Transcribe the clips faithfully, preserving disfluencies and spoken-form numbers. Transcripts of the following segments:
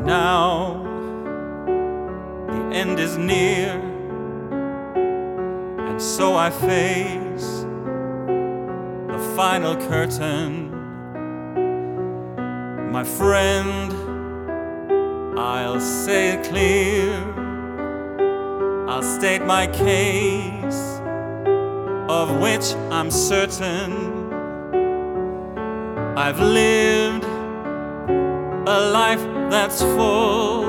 Now the end is near, and so I face the final curtain. My friend, I'll say it clear, I'll state my case, of which I'm certain. I've lived a life that's full.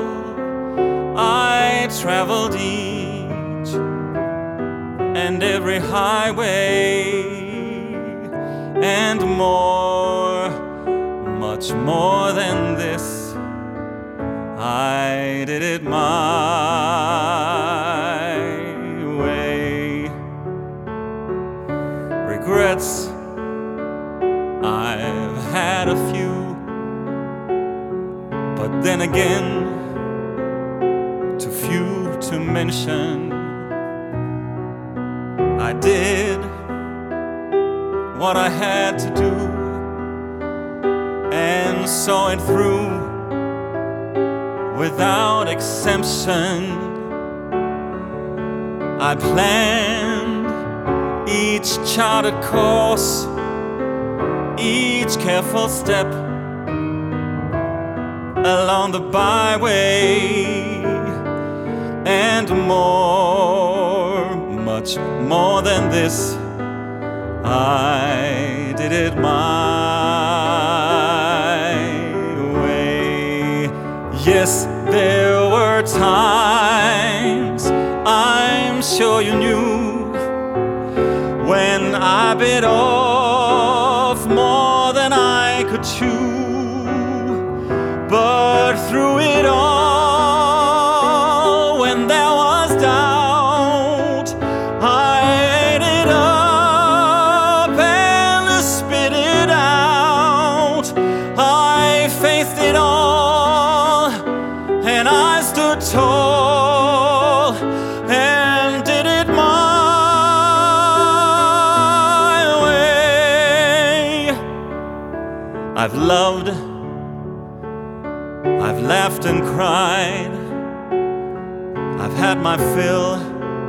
I traveled each and every highway and more, much more than this. I did it my way. Regrets, I've had a few, but then again, too few to mention. I did what I had to do and saw it through without exemption. I planned each charted course, each careful step along the byway, and more, much more than this. I did it my way. Yes, there were times, I'm sure you knew, when I bit off more than I could chew. But through it all, when there was doubt, I ate it up and spit it out. I faced it all, and I stood tall and did it my way. I've loved, I've laughed and cried, I've had my fill,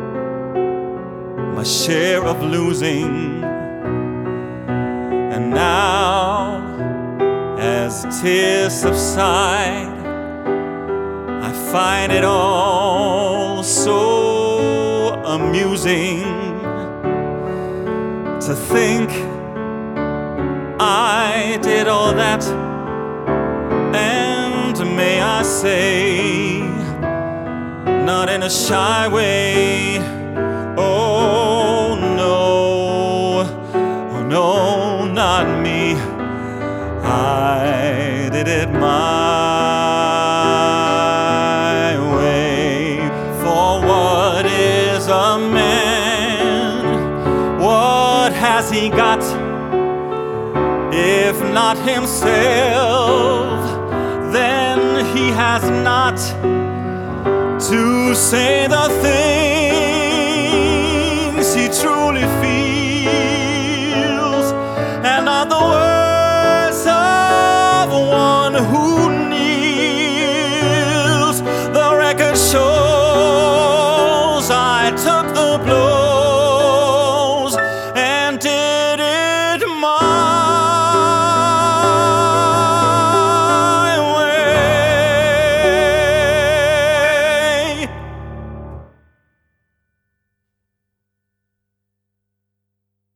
my share of losing. And now, as tears subside, I find it all so amusing to think I did all that. And may I say, not in a shy way, oh no, oh no, not me. I did it my way. For what is a man? What has he got, if not himself? Then he has not to say the thing